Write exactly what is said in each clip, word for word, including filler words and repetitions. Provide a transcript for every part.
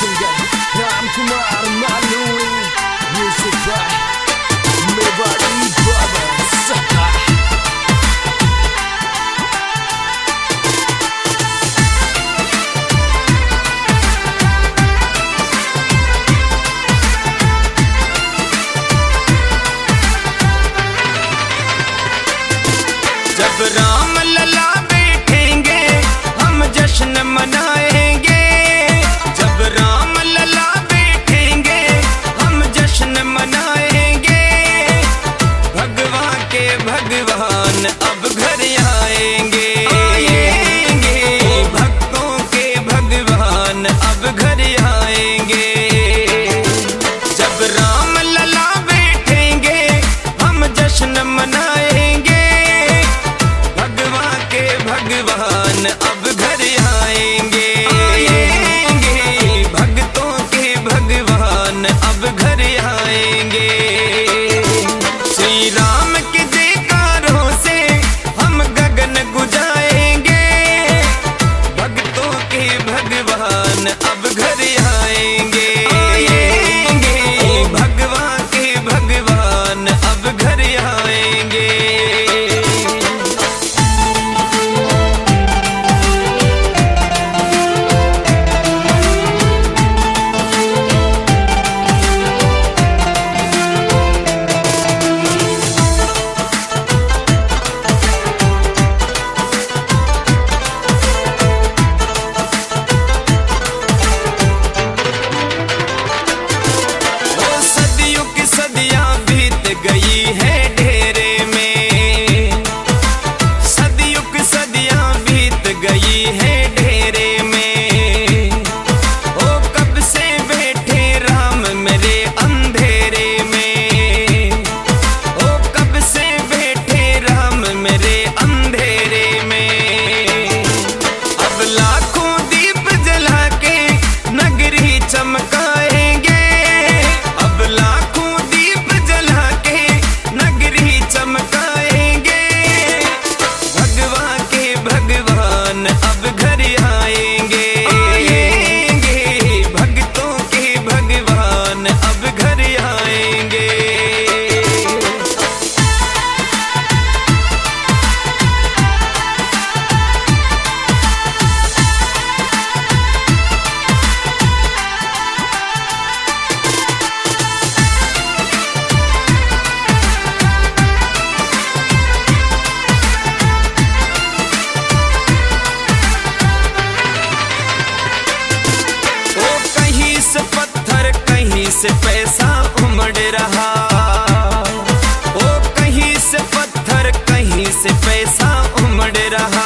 singer Ram Kumar Maluri, music by Mewari Brothers. जब राम लला बैठेंगे हम जश्न मनाएंगे। जब राम लला बैठेंगे हम जश्न मनाएंगे। भगवान के भगवान अब घर आएंगे। आएंगे भक्तों के भगवान अब घर आएंगे। जब राम लला बैठेंगे हम जश्न मनाएंगे। भगवान अब घर आएंगे। आएंगे भक्तों के भगवान अब घर आएंगे। श्री राम के जयकारों से हम गगन गुजाएंगे। भक्तों के भगवान अब घर आएंगे। आएंगे भगवान के भगवान अब घर आएंगे। से पैसा उमड़ रहा, ओ कहीं से पत्थर कहीं से पैसा उमड़ रहा।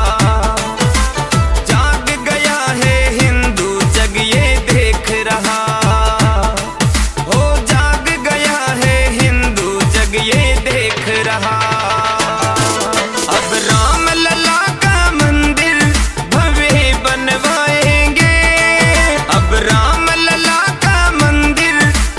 जाग गया है हिंदू जग ये देख रहा, ओ जाग गया है हिंदू जग ये देख रहा। अब राम लला का मंदिर भव्य बनवाएंगे, अब राम लला का मंदिर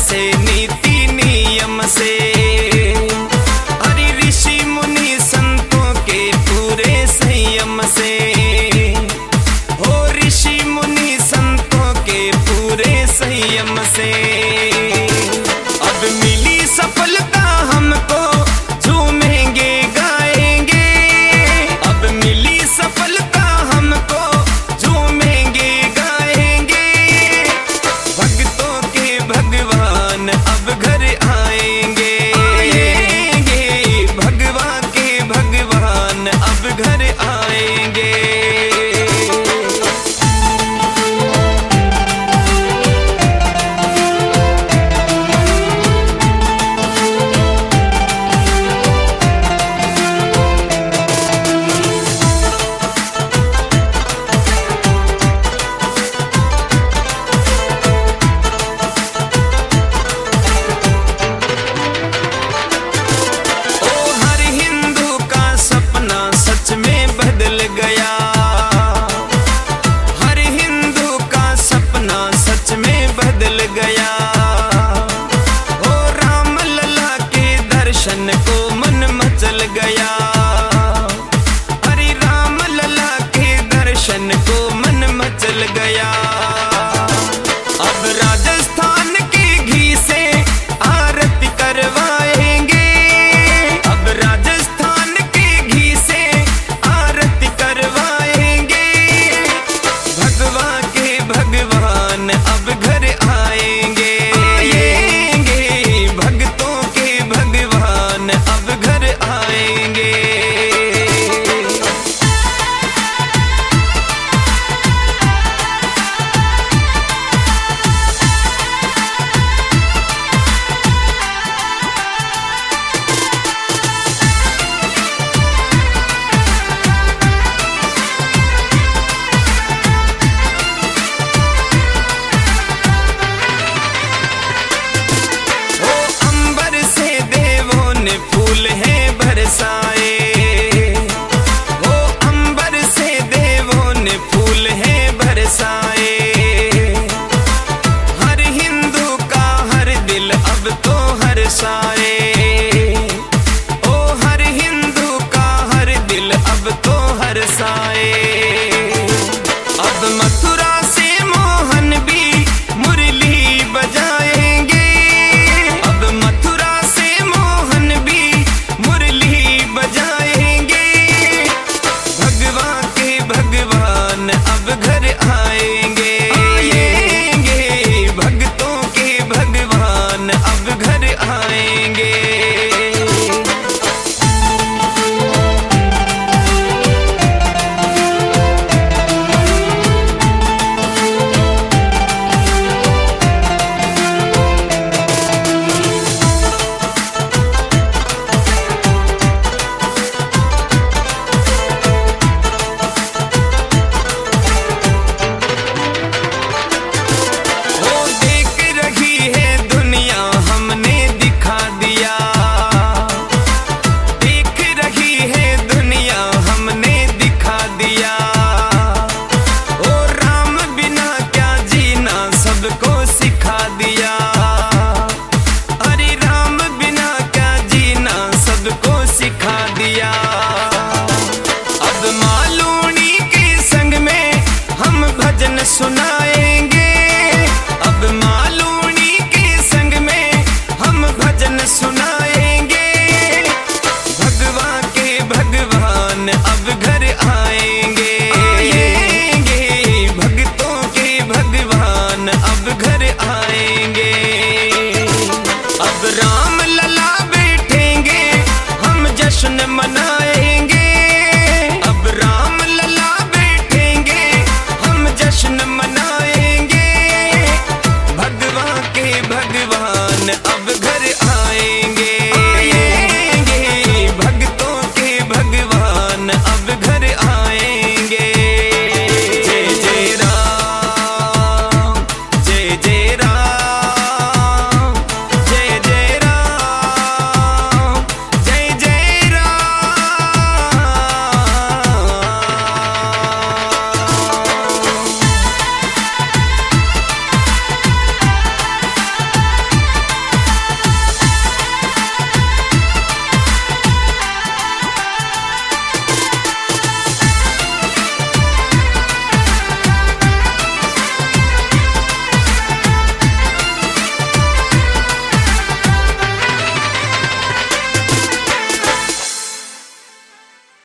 से नीति नियम से। अरे ऋषि मुनि संतों के पूरे संयम से, हो ऋषि मुनि संतों के पूरे संयम से।